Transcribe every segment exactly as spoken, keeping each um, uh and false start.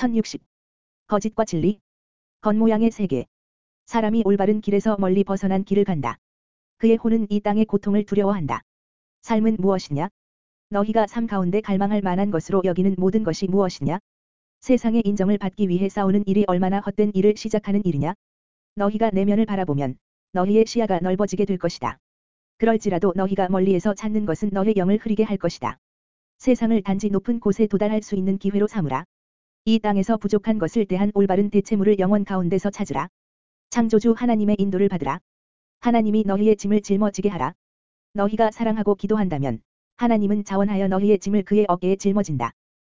천육십. 거짓과 진리. 겉모양의 세계. 사람이 올바른 길에서 멀리 벗어난 길을 간다. 그의 혼은 이 땅의 고통을 두려워한다. 삶은 무엇이냐? 너희가 삶 가운데 갈망할 만한 것으로 여기는 모든 것이 무엇이냐? 세상의 인정을 받기 위해 싸우는 일이 얼마나 헛된 일을 시작하는 일이냐? 너희가 내면을 바라보면 너희의 시야가 넓어지게 될 것이다. 그럴지라도 너희가 멀리에서 찾는 것은 너의 영을 흐리게 할 것이다. 세상을 단지 높은 곳에 도달할 수 있는 기회로 삼으라. 이 땅에서 부족한 것을 대한 올바른 대체물을 영원 가운데서 찾으라. 창조주 하나님의 인도를 받으라. 하나님이 너희의 짐을 짊어지게 하라. 너희가 사랑하고 기도한다면 하나님은 자원하여 너희의 짐을 그의 어깨에 짊어진다.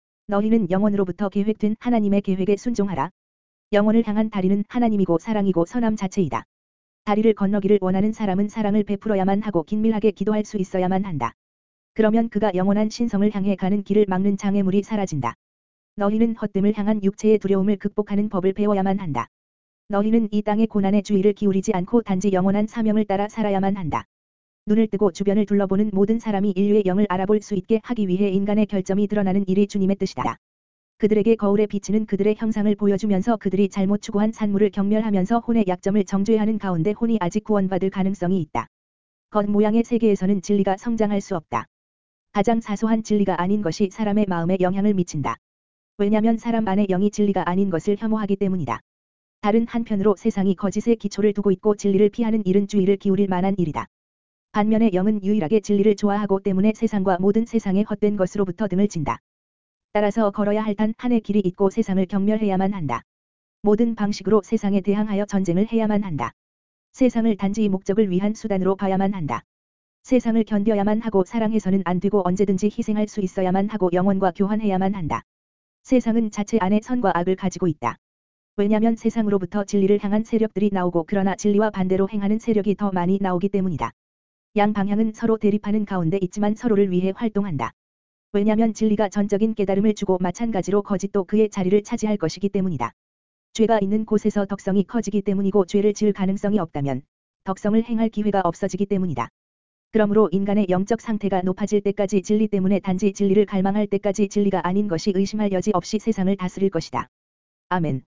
너희는 영원으로부터 계획된 하나님의 계획에 순종하라. 영원을 향한 다리는 하나님이고 사랑이고 선함 자체이다. 다리를 건너기를 원하는 사람은 사랑을 베풀어야만 하고 긴밀하게 기도할 수 있어야만 한다. 그러면 그가 영원한 신성을 향해 가는 길을 막는 장애물이 사라진다. 너희는 헛됨을 향한 육체의 두려움을 극복하는 법을 배워야만 한다. 너희는 이 땅의 고난에 주의를 기울이지 않고 단지 영원한 사명을 따라 살아야만 한다. 눈을 뜨고 주변을 둘러보는 모든 사람이 인류의 영을 알아볼 수 있게 하기 위해 인간의 결점이 드러나는 일이 주님의 뜻이다. 그들에게 거울에 비치는 그들의 형상을 보여주면서 그들이 잘못 추구한 산물을 경멸하면서 혼의 약점을 정죄하는 가운데 혼이 아직 구원받을 가능성이 있다. 겉모양의 세계에서는 진리가 성장할 수 없다. 가장 사소한 진리가 아닌 것이 사람의 마음에 영향을 미친다. 왜냐면 사람 안의 영이 진리가 아닌 것을 혐오하기 때문이다. 다른 한편으로 세상이 거짓에 기초를 두고 있고 진리를 피하는 일은 주의를 기울일 만한 일이다. 반면에 영은 유일하게 진리를 좋아하고 때문에 세상과 모든 세상의 헛된 것으로부터 등을 진다. 따라서 걸어야 할 단 한의 길이 있고 세상을 경멸해야만 한다. 모든 방식으로 세상에 대항하여 전쟁을 해야만 한다. 세상을 단지 목적을 위한 수단으로 봐야만 한다. 세상을 견뎌야만 하고 사랑해서는 안 되고 언제든지 희생할 수 있어야만 하고 영혼과 교환해야만 한다. 세상은 자체 안에 선과 악을 가지고 있다. 왜냐면 세상으로부터 진리를 향한 세력들이 나오고 그러나 진리와 반대로 행하는 세력이 더 많이 나오기 때문이다. 양 방향은 서로 대립하는 가운데 있지만 서로를 위해 활동한다. 왜냐면 진리가 전적인 깨달음을 주고 마찬가지로 거짓도 그의 자리를 차지할 것이기 때문이다. 죄가 있는 곳에서 덕성이 커지기 때문이고 죄를 지을 가능성이 없다면 덕성을 행할 기회가 없어지기 때문이다. 그러므로 인간의 영적 상태가 높아질 때까지 진리 때문에 단지 진리를 갈망할 때까지 진리가 아닌 것이 의심할 여지 없이 세상을 다스릴 것이다. 아멘.